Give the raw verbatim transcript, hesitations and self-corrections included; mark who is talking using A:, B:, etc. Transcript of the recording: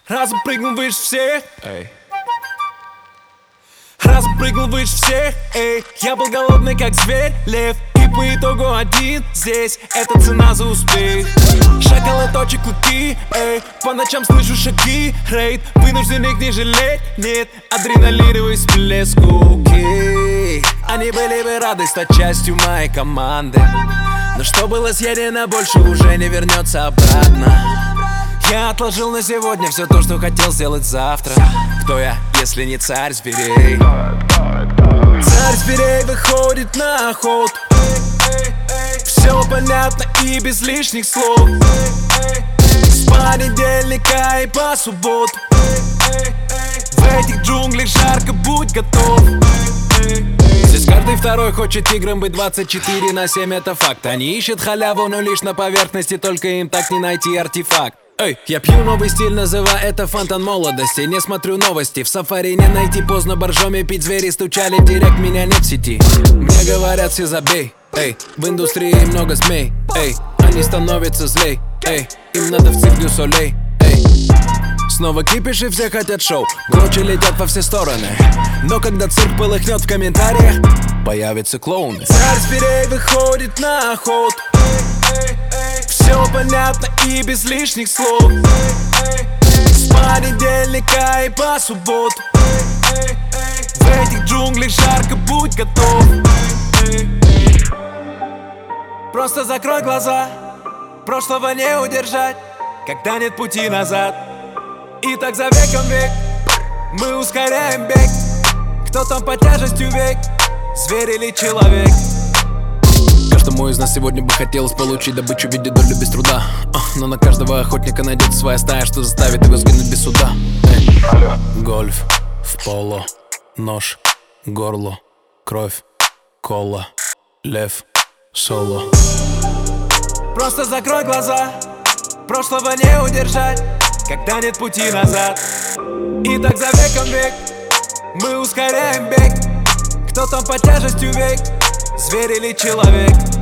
A: Разом прыгнул выше всех, эй. Разом прыгнул выше всех, эй. Я был голодный, как зверь, лев. И по итогу один здесь, это цена за успех. Шоколадочек кути, эй. По ночам слышу шаги, рейд. Вынужден их не жалеть, нет. Адреналиновый всплеск, окей. Они были бы рады стать частью моей команды, но что было съедено, больше уже не вернется обратно. Я отложил на сегодня все то, что хотел сделать завтра. Кто я, если не царь зверей? Царь зверей выходит на охоту. Все понятно и без лишних слов. С понедельника и по субботу. В этих джунглях жарко, будь готов. Здесь каждый второй хочет тигром быть. Двадцать четыре на семь это факт. Они ищут халяву, но лишь на поверхности. Только им так не найти артефакт. Эй, я пью новый стиль, называю это фонтан молодости. Не смотрю новости, в сафари не найти. Поздно боржоми пить, звери стучали в директ, меня нет в сети. Мне говорят, все забей, эй. В индустрии много змей, эй. Они становятся злей, эй. Им надо в цирк дю солей, эй. Снова кипиш и все хотят шоу. Грочи летят во все стороны. Но когда цирк полыхнет в комментариях, появятся клоуны. Царь зверей выходит на охоту. Все понятно и без лишних слов. С понедельника и по субботу. В этих джунглях жарко, будь готов. Просто закрой глаза, прошлого не удержать, когда нет пути назад. И так за веком век мы ускоряем бег. Кто там по тяжестью век, зверь или человек? Каждому из нас сегодня бы хотелось получить добычу в виде доли без труда. а, Но на каждого охотника найдется своя стая, что заставит его сгинуть без суда. Эй. Гольф в поло, нож, горло, кровь, кола, лев, соло. Просто закрой глаза, прошлого не удержать, когда нет пути назад. И так за веком век мы ускоряем бег. Кто там по тяжестью век, зверь или человек?